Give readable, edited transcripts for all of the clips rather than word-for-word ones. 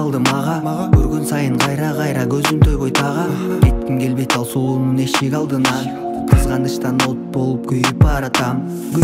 калды мага көргөн сайын кайра көзүм тойбой тага кетким келбейт ал сулуунун эшик алдынан кызганычтан от болуп күйүп баратам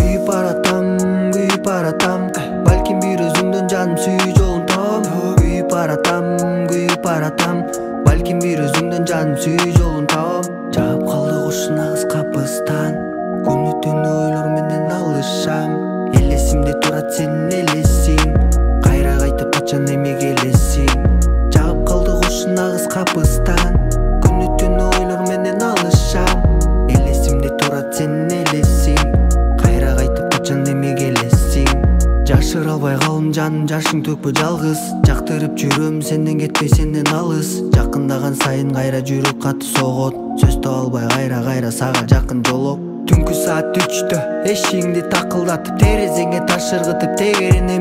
балким бир өзүңдөн жаным сүйүү жолун табам күйүп баратам балким бир өзүңдөн жаным сүйүү жолун табам жаап калды кошун агыс капыстан күнү түнү ойлор менен алышам элесимде турат сенин элесиң кайра кайтып качан эми келесиң жаап калды кошун агыс капыстан күнү түнү ойлор менен алышам элесимде турат сенин элесиң кайра кайтып качан эми келесиң жашыра албай калдым жаным жашың төкпө жалгыз жактырып жүрөм сенден кетпей сенден алыс жакындаган сайын кайра жүрөк катты согот сөз таба албай кайра сага жакын жолок түнкү саат 3тө эшигиңди такылдатып терезеңе таш ыргытып тегерене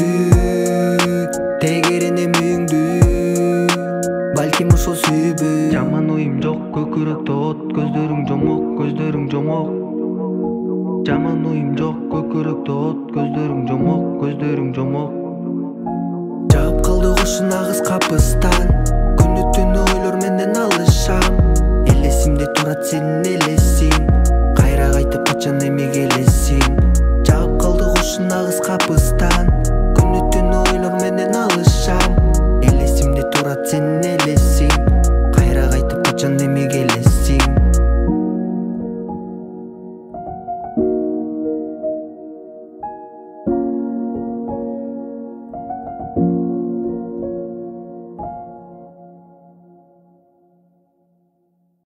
мүйүңдү балким ошол сүйбү жаман оюм жок көкүрөктө от көздөрүң жомок жаман оюм жок көкүрөктө от көздөрүң жомок жаап калды кошун агыс капыстан күнү түнү ойлор менен алышам элесимде турат сенин элесиң кайра кайтып качан эми келесиң жаап калды кошун агыс капыстан күнү түнү ойлор менен алышам элесимде турат сенин элесиң кайра кайтып качан эми